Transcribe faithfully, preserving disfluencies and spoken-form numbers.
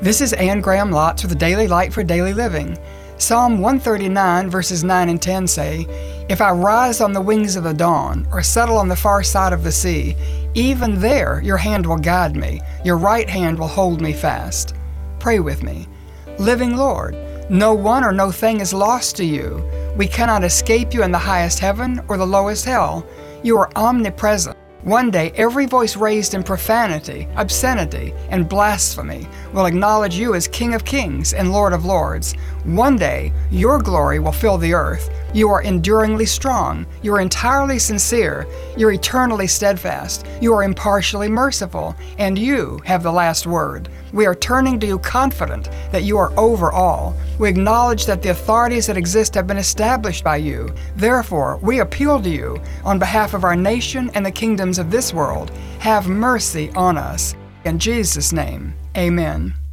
This is Anne Graham Lotz with the Daily Light for Daily Living. Psalm one thirty-nine verses nine and ten say, "If I rise on the wings of the dawn, or settle on the far side of the sea, even there your hand will guide me, your right hand will hold me fast." Pray with me. Living Lord, no one or no thing is lost to you. We cannot escape you in the highest heaven or the lowest hell. You are omnipresent. One day, every voice raised in profanity, obscenity, and blasphemy will acknowledge you as King of Kings and Lord of Lords. One day, your glory will fill the earth. You are enduringly strong. You are entirely sincere. You're eternally steadfast. You are impartially merciful. And you have the last word. We are turning to you confident that you are over all. We acknowledge that the authorities that exist have been established by you. Therefore, we appeal to you on behalf of our nation and the kingdoms of this world. Have mercy on us. In Jesus' name, amen.